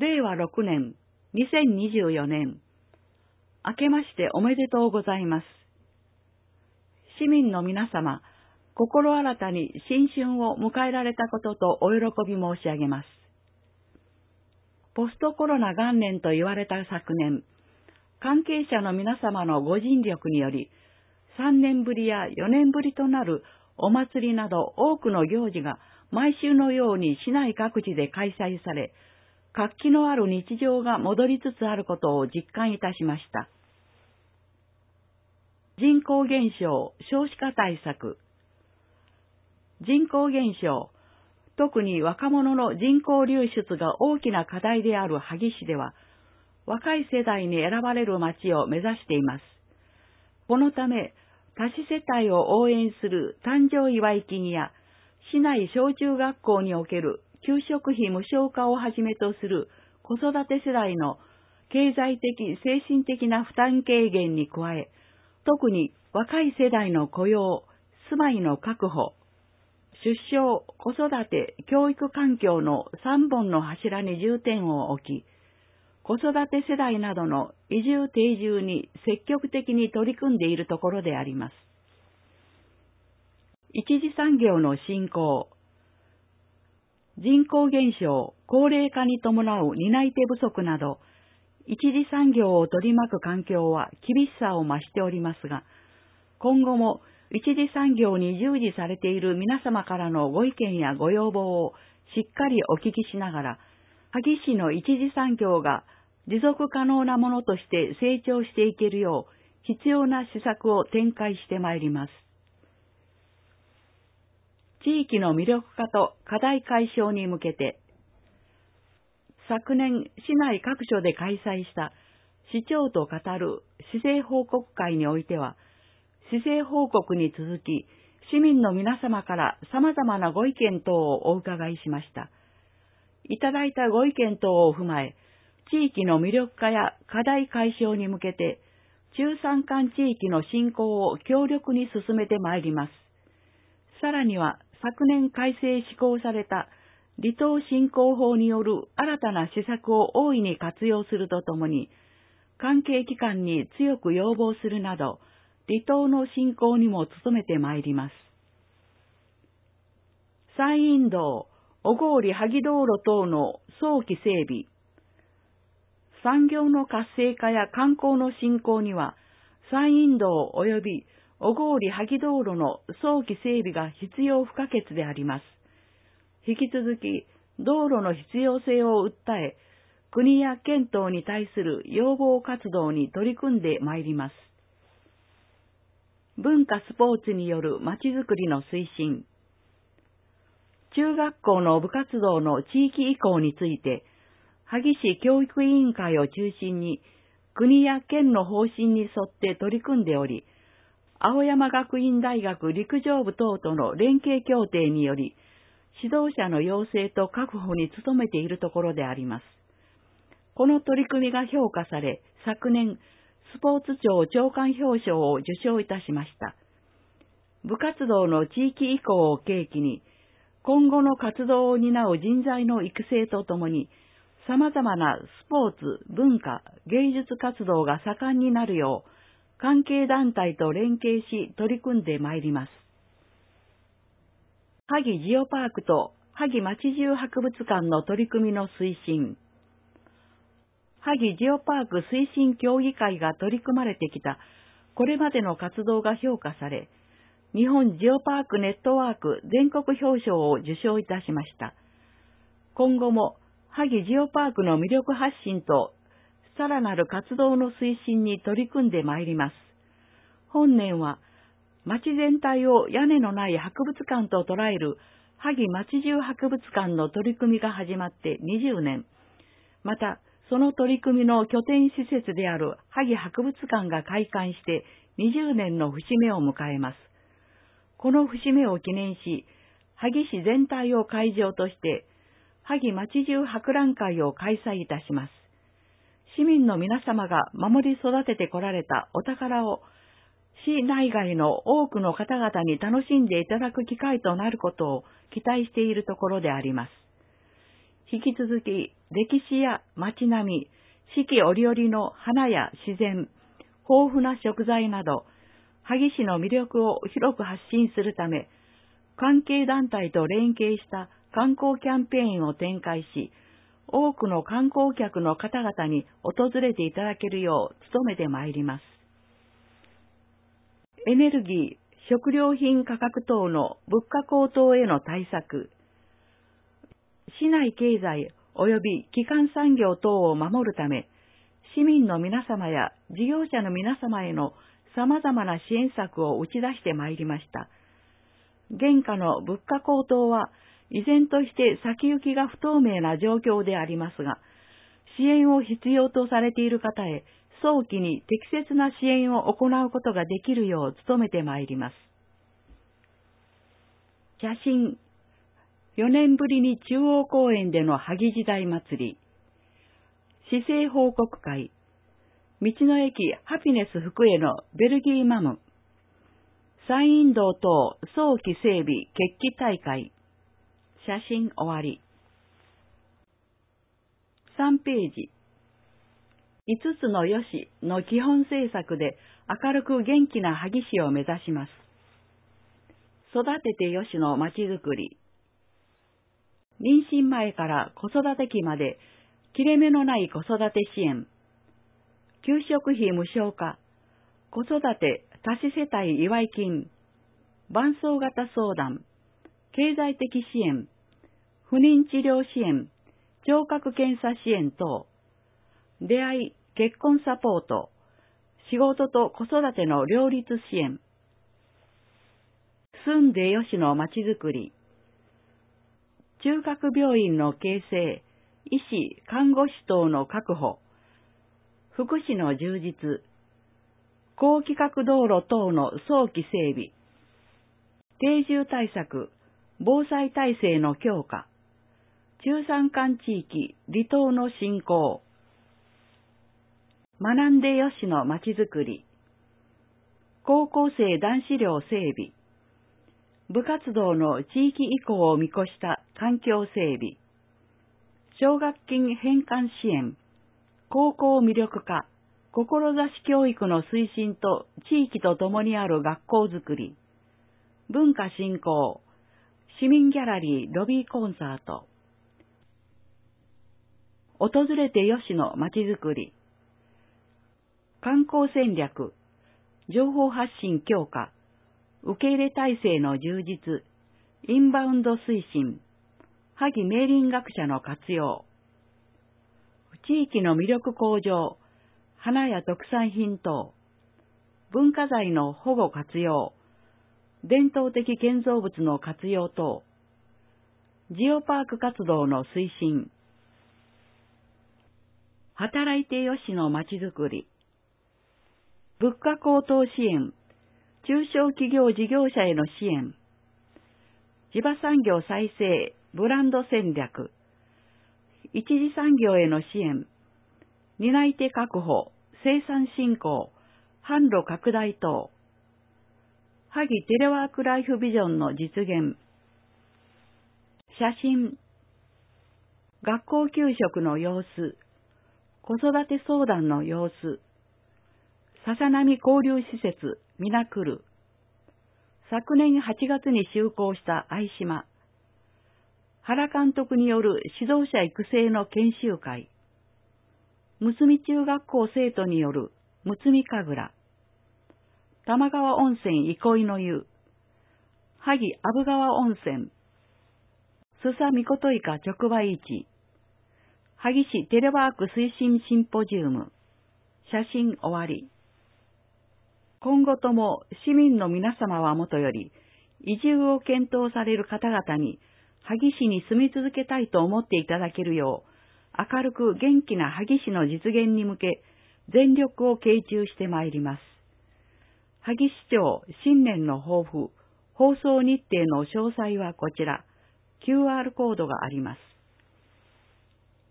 令和6年、2024年、明けましておめでとうございます。市民の皆様、心新たに新春を迎えられたこととお喜び申し上げます。ポストコロナ元年と言われた昨年、関係者の皆様のご尽力により、3年ぶりや4年ぶりとなるお祭りなど多くの行事が毎週のように市内各地で開催され、活気のある日常が戻りつつあることを実感いたしました。人口減少、少子化対策。人口減少、特に若者の人口流出が大きな課題である萩市では、若い世代に選ばれる町を目指しています。このため、多子世帯を応援する誕生祝い金や、市内小中学校における給食費無償化をはじめとする子育て世代の経済的・精神的な負担軽減に加え、特に若い世代の雇用、住まいの確保、出生、子育て、教育環境の3本の柱に重点を置き、子育て世代などの移住定住に積極的に取り組んでいるところであります。一次産業の振興。人口減少、高齢化に伴う担い手不足など、一次産業を取り巻く環境は厳しさを増しておりますが、今後も一次産業に従事されている皆様からのご意見やご要望をしっかりお聞きしながら、萩市の一次産業が持続可能なものとして成長していけるよう、必要な施策を展開してまいります。地域の魅力化と課題解消に向けて、昨年市内各所で開催した市長と語る市政報告会においては、市政報告に続き、市民の皆様から様々なご意見等をお伺いしました。いただいたご意見等を踏まえ、地域の魅力化や課題解消に向けて、中山間地域の振興を強力に進めてまいります。さらには、昨年改正施行された離島振興法による新たな施策を大いに活用するとともに、関係機関に強く要望するなど、離島の振興にも努めてまいります。山陰道、小郡萩道路等の早期整備。産業の活性化や観光の振興には、山陰道及び小郡萩道路の早期整備が必要不可欠であります。引き続き、道路の必要性を訴え、国や県等に対する要望活動に取り組んでまいります。文化スポーツによるまちづくりの推進。中学校の部活動の地域移行について、萩市教育委員会を中心に、国や県の方針に沿って取り組んでおり、青山学院大学陸上部等との連携協定により、指導者の養成と確保に努めているところであります。この取り組みが評価され、昨年、スポーツ庁長官表彰を受賞いたしました。部活動の地域移行を契機に、今後の活動を担う人材の育成とともに、様々なスポーツ、文化、芸術活動が盛んになるよう、関係団体と連携し取り組んでまいります。萩ジオパークと萩町中博物館の取り組みの推進。萩ジオパーク推進協議会が取り組まれてきたこれまでの活動が評価され、日本ジオパークネットワーク全国表彰を受賞いたしました。今後も萩ジオパークの魅力発信とさらなる活動の推進に取り組んでまいります。本年は町全体を屋根のない博物館と捉える萩町中博物館の取り組みが始まって20年。また、その取り組みの拠点施設である萩博物館が開館して20年の節目を迎えます。この節目を記念し、萩市全体を会場として、萩町中博覧会を開催いたします。市民の皆様が守り育ててこられたお宝を、市内外の多くの方々に楽しんでいただく機会となることを期待しているところであります。 引き続き歴史や街並み、四季折々の花や自然、豊富な食材など、萩市の魅力を広く発信するため、関係団体と連携した観光キャンペーンを展開し、多くの観光客の方々に訪れていただけるよう努めてまいります。エネルギー、食料品価格等の物価高騰への対策、市内経済及び基幹産業等を守るため、市民の皆様や事業者の皆様への様々な支援策を打ち出してまいりました。現下の物価高騰は依然として先行きが不透明な状況でありますが、支援を必要とされている方へ早期に適切な支援を行うことができるよう努めてまいります。写真、4年ぶりに中央公園での萩時代祭り、市政報告会、道の駅ハピネス福江のベルギーマム、山陰道等早期整備決起大会、写真終わり。3ページ。5つのよしの基本政策で明るく元気な萩市を目指します。育ててよしのまちづくり。妊娠前から子育て期まで切れ目のない子育て支援。給食費無償化。子育て多子世帯祝い金。伴走型相談。経済的支援。不妊治療支援。聴覚検査支援等。出会い、結婚サポート。仕事と子育ての両立支援。住んでよしのまちづくり。中核病院の形成、医師、看護師等の確保、福祉の充実、高規格道路等の早期整備、定住対策、防災体制の強化、中山間地域、離島の振興、学んでよしのまちづくり、高校生男子寮整備、部活動の地域移行を見越した環境整備、奨学金返還支援、高校魅力化、志教育の推進と地域とともにある学校づくり、文化振興、市民ギャラリーロビーコンサート、訪れてよしのまちづくり、観光戦略、情報発信強化、受け入れ体制の充実、インバウンド推進、萩明林学者の活用、地域の魅力向上、花や特産品等、文化財の保護活用、伝統的建造物の活用等、ジオパーク活動の推進、働いてよしのまちづくり、物価高騰支援、中小企業事業者への支援、地場産業再生、ブランド戦略、一次産業への支援、担い手確保、生産振興、販路拡大等、萩テレワークライフビジョンの実現、写真、学校給食の様子、子育て相談の様子、笹波交流施設、みなくる。昨年8月に就航した相島。原監督による指導者育成の研修会。むつみ中学校生徒によるむつみ神楽。玉川温泉憩いの湯。萩阿武川温泉。須佐みこといか直売市。萩市テレワーク推進シンポジウム。写真終わり。今後とも市民の皆様はもとより、移住を検討される方々に、萩市に住み続けたいと思っていただけるよう、明るく元気な萩市の実現に向け、全力を傾注してまいります。萩市長新年の抱負、放送日程の詳細はこちら、QR コードがあります。